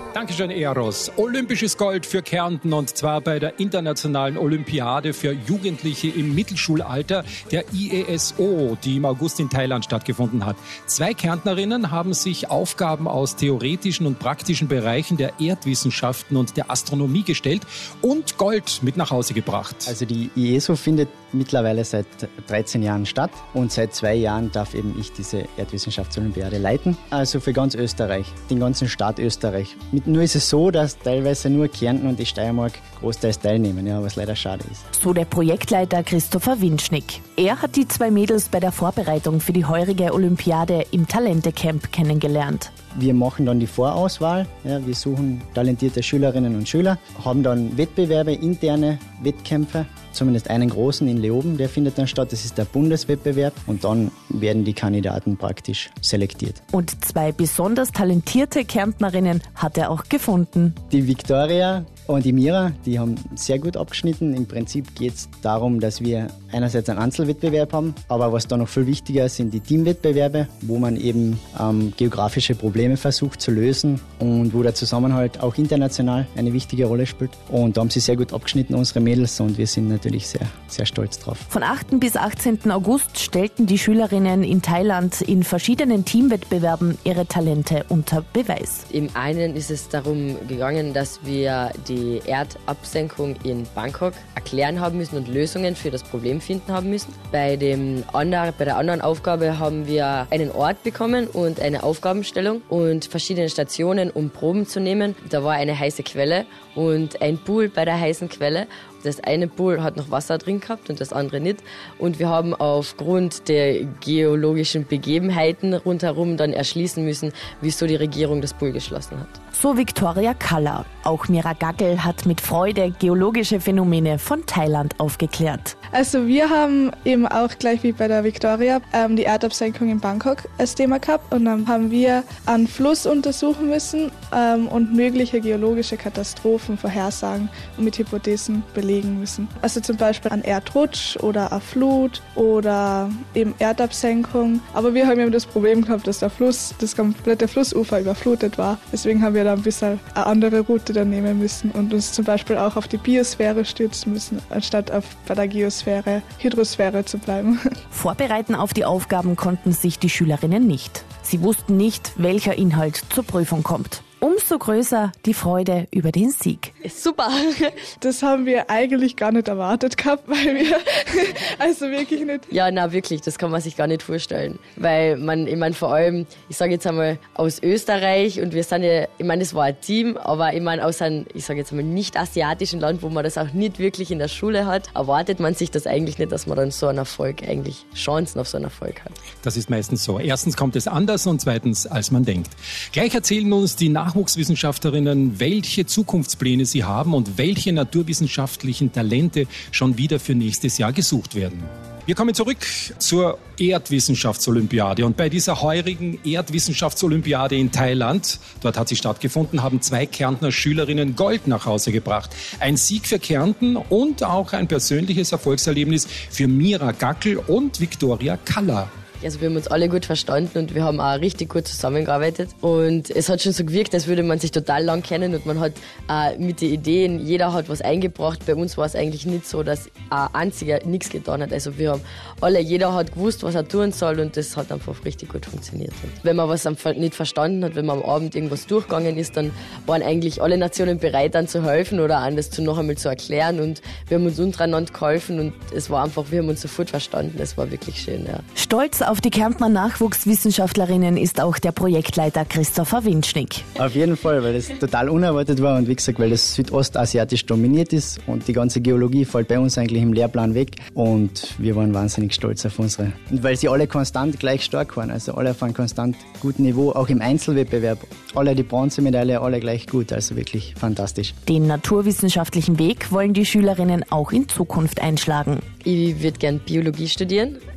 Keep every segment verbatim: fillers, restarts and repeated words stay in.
Dankeschön, Eros. Olympisches Gold für Kärnten und zwar bei der Internationalen Olympiade für Jugendliche im Mittelschulalter, der I E S O, die im August in Thailand stattgefunden hat. Zwei Kärntnerinnen haben sich Aufgaben aus theoretischen und praktischen Bereichen der Erdwissenschaften und der Astronomie gestellt und Gold mit nach Hause gebracht. Also die I E S O findet mittlerweile seit dreizehn Jahren statt und seit zwei Jahren darf eben ich diese Erdwissenschaftsolympiade leiten. Also für ganz Österreich, den ganzen Staat Österreich. Nur ist es so, dass teilweise nur Kärnten und die Steiermark großteils teilnehmen, ja, was leider schade ist. So der Projektleiter Christopher Winschnick. Er hat die zwei Mädels bei der Vorbereitung für die heurige Olympiade im Talente-Camp kennengelernt. Wir machen dann die Vorauswahl, ja, wir suchen talentierte Schülerinnen und Schüler, haben dann Wettbewerbe, interne Wettkämpfe, zumindest einen großen in Leoben, der findet dann statt, das ist der Bundeswettbewerb und dann werden die Kandidaten praktisch selektiert. Und zwei besonders talentierte Kärntnerinnen hat er auch gefunden. Die Viktoria und die Mira, die haben sehr gut abgeschnitten. Im Prinzip geht es darum, dass wir einerseits einen Einzelwettbewerb haben, aber was da noch viel wichtiger ist, sind die Teamwettbewerbe, wo man eben ähm, geografische Probleme versucht zu lösen und wo der Zusammenhalt auch international eine wichtige Rolle spielt. Und da haben sie sehr gut abgeschnitten, unsere Mädels, und wir sind natürlich sehr, sehr stolz drauf. Von achten bis achtzehnten August stellten die Schülerinnen in Thailand in verschiedenen Teamwettbewerben ihre Talente unter Beweis. Im einen ist es darum gegangen, dass wir die die Erdabsenkung in Bangkok erklären haben müssen und Lösungen für das Problem finden haben müssen. Bei, dem anderen, bei der anderen Aufgabe haben wir einen Ort bekommen und eine Aufgabenstellung und verschiedene Stationen, um Proben zu nehmen. Da war eine heiße Quelle und ein Pool bei der heißen Quelle. Das eine Pool hat noch Wasser drin gehabt und das andere nicht. Und wir haben aufgrund der geologischen Begebenheiten rundherum dann erschließen müssen, wieso die Regierung das Pool geschlossen hat. So Viktoria Kalla. Auch Mira Gackel hat mit Freude geologische Phänomene von Thailand aufgeklärt. Also wir haben eben auch gleich wie bei der Viktoria ähm, die Erdabsenkung in Bangkok als Thema gehabt. Und dann haben wir einen Fluss untersuchen müssen ähm, und mögliche geologische Katastrophen vorhersagen und mit Hypothesen belegen müssen. Also zum Beispiel ein Erdrutsch oder eine Flut oder eben Erdabsenkung. Aber wir haben eben das Problem gehabt, dass der Fluss, das komplette Flussufer überflutet war. Deswegen haben wir da ein bisschen eine andere Route dann nehmen müssen und uns zum Beispiel auch auf die Biosphäre stürzen müssen, anstatt auf bei der Geosphäre, Hydrosphäre zu bleiben. Vorbereiten auf die Aufgaben konnten sich die Schülerinnen nicht. Sie wussten nicht, welcher Inhalt zur Prüfung kommt. Umso größer die Freude über den Sieg. Super! Das haben wir eigentlich gar nicht erwartet gehabt, weil wir, also wirklich nicht. Ja, na wirklich, das kann man sich gar nicht vorstellen. Weil man, ich meine vor allem, ich sage jetzt einmal aus Österreich und wir sind ja, ich meine, das war ein Team, aber ich meine aus einem, ich sage jetzt einmal nicht asiatischen Land, wo man das auch nicht wirklich in der Schule hat, erwartet man sich das eigentlich nicht, dass man dann so einen Erfolg, eigentlich Chancen auf so einen Erfolg hat. Das ist meistens so. Erstens kommt es anders und zweitens, als man denkt. Gleich erzählen uns die Nachwuchswissenschaftlerinnen, welche Zukunftspläne sie haben und welche naturwissenschaftlichen Talente schon wieder für nächstes Jahr gesucht werden. Wir kommen zurück zur Erdwissenschaftsolympiade und bei dieser heurigen Erdwissenschaftsolympiade in Thailand, dort hat sie stattgefunden, haben zwei Kärntner Schülerinnen Gold nach Hause gebracht. Ein Sieg für Kärnten und auch ein persönliches Erfolgserlebnis für Mira Gackel und Viktoria Kalla. Also wir haben uns alle gut verstanden und wir haben auch richtig gut zusammengearbeitet und es hat schon so gewirkt, als würde man sich total lang kennen und man hat äh, mit den Ideen, jeder hat was eingebracht. Bei uns war es eigentlich nicht so, dass ein einziger nichts getan hat. Also wir haben alle, jeder hat gewusst, was er tun soll und das hat einfach richtig gut funktioniert. Und wenn man was nicht verstanden hat, wenn man am Abend irgendwas durchgegangen ist, dann waren eigentlich alle Nationen bereit, dann zu helfen oder an das zu noch einmal zu erklären und wir haben uns untereinander geholfen und es war einfach, wir haben uns sofort verstanden. Es war wirklich schön, ja. Stolz auf die Kärntner Nachwuchswissenschaftlerinnen ist auch der Projektleiter Christopher Winschnick. Auf jeden Fall, weil das total unerwartet war und wie gesagt, weil das südostasiatisch dominiert ist und die ganze Geologie fällt bei uns eigentlich im Lehrplan weg und wir waren wahnsinnig stolz auf unsere. Und weil sie alle konstant gleich stark waren, also alle auf einem konstant guten Niveau, auch im Einzelwettbewerb, alle die Bronzemedaille, alle gleich gut, also wirklich fantastisch. Den naturwissenschaftlichen Weg wollen die Schülerinnen auch in Zukunft einschlagen. Ich würde gerne Biologie studieren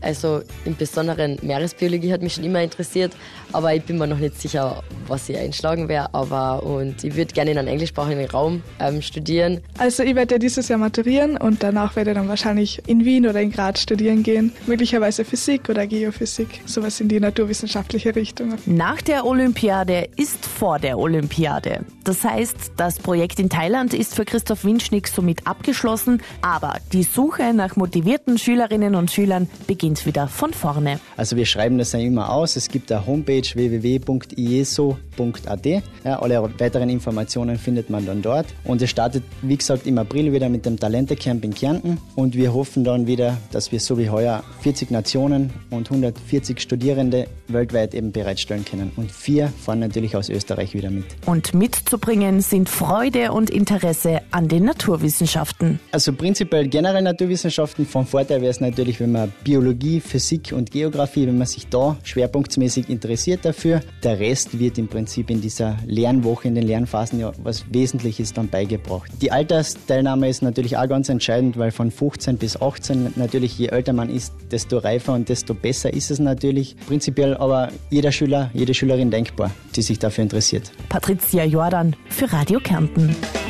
Also im Besonderen Meeresbiologie hat mich schon immer interessiert, aber ich bin mir noch nicht sicher, was ich einschlagen werde. Aber und ich würde gerne in einem englischsprachigen Raum ähm, studieren. Also ich werde ja dieses Jahr maturieren und danach werde ich dann wahrscheinlich in Wien oder in Graz studieren gehen. Möglicherweise Physik oder Geophysik, sowas in die naturwissenschaftliche Richtung. Nach der Olympiade ist vor der Olympiade. Das heißt, das Projekt in Thailand ist für Christoph Winschnick somit abgeschlossen, aber die Suche nach motivierten Schülerinnen und Schülern beginnt wieder von vorne. Also wir schreiben das ja immer aus. Es gibt eine Homepage w w w punkt i e s o punkt a t. Ja, alle weiteren Informationen findet man dann dort. Und es startet, wie gesagt, im April wieder mit dem Talente-Camp in Kärnten. Und wir hoffen dann wieder, dass wir so wie heuer vierzig Nationen und hundertvierzig Studierende weltweit eben bereitstellen können. Und vier fahren natürlich aus Österreich wieder mit. Und mitzubringen sind Freude und Interesse an den Naturwissenschaften. Also prinzipiell generell Naturwissenschaften. Von Vorteil wäre es natürlich, wenn man Biologie, Physik und Geografie, wenn man sich da schwerpunktmäßig interessiert dafür. Der Rest wird im Prinzip in dieser Lernwoche, in den Lernphasen ja was Wesentliches dann beigebracht. Die Altersteilnahme ist natürlich auch ganz entscheidend, weil von fünfzehn bis achtzehn natürlich je älter man ist, desto reifer und desto besser ist es natürlich. Prinzipiell aber jeder Schüler, jede Schülerin denkbar, die sich dafür interessiert. Patricia Jordan für Radio Kärnten.